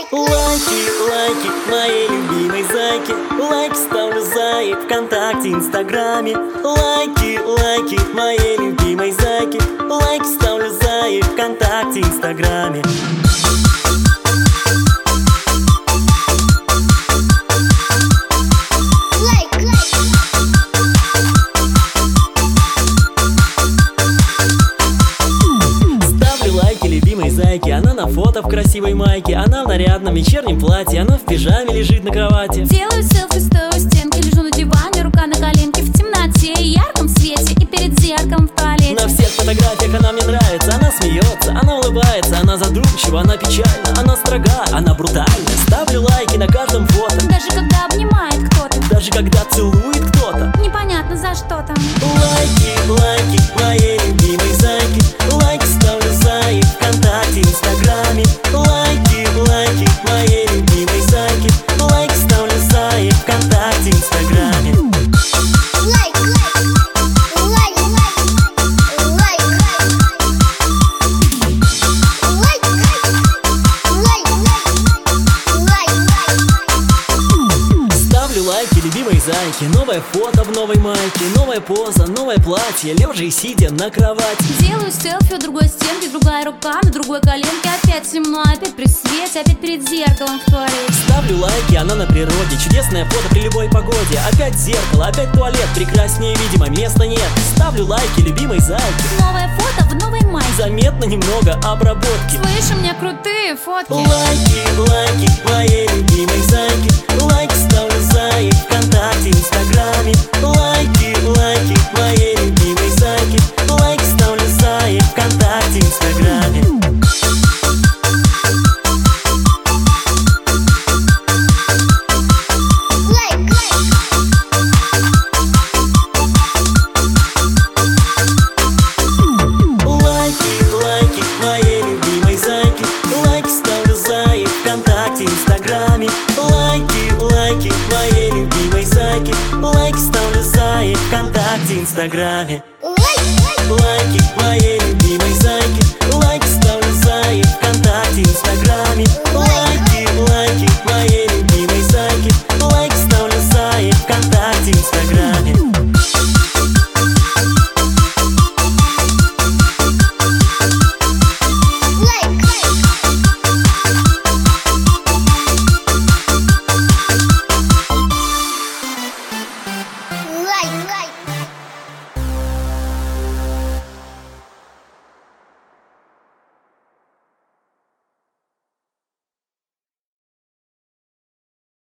Лайки, лайки, моей любимой зайки. Лайк ставлю зайки ВКонтакте, Инстаграме. Лайки, лайки, моей любимой зайки. Лайк ставлю зайки ВКонтакте, Инстаграме. Зайки. Она на фото в красивой майке, она в нарядном вечернем платье, она в пижаме лежит на кровати. Делаю селфи, стою у стенки, лежу на диване, рука на коленке, в темноте и ярком свете, и перед зеркалом в туалете. На всех фотографиях она мне нравится, она смеется, она улыбается, она задумчива, она печальна, она строга, она брутальна. Ставлю лайки на каждом фото, даже когда обнимает кто-то, даже когда целует кто-то. Непонятно за что там. Лайки, лайки, моей любимой зайки. Лайк ставлю зайки ВКонтакте, Инстаграме. Лайки, лайки, моей любимой зайки. Лайк ставлю зайки ВКонтакте, Инстаграме. Лайк, лайк, лайк, лайк, лайк. Ставлю лайки любимой зайки. Новое фото в новой майке, новая поза, новое платье, лежа и сидя на кровати. Делаю селфи у другой стенки, другая рука на другой коленке. Опять темно, опять при свете, опять перед зеркалом в туалете. Ставлю лайки, она на природе, чудесное фото при любой погоде. Опять зеркало, опять туалет, прекраснее видимо места нет. Ставлю лайки любимой зайки. Новое фото в новой майке, заметно немного обработки. слышь, у меня крутые фотки. Лайки, лайки, моей любимой зайки. Лайк ставлю зайки ВКонтакте, Инстаграме. Лайки, лайки, моей любимой зайки. Лайк ставлю зайки ВКонтакте, Инстаграме. Инстаграме. Лайки, лайки, моей любимой зайки. Лайк ставлю зайки ВКонтакте, Инстаграме. Лайки, моей любимой зайки. Лайк ставлю зайки ВКонтакте, Инстаграме.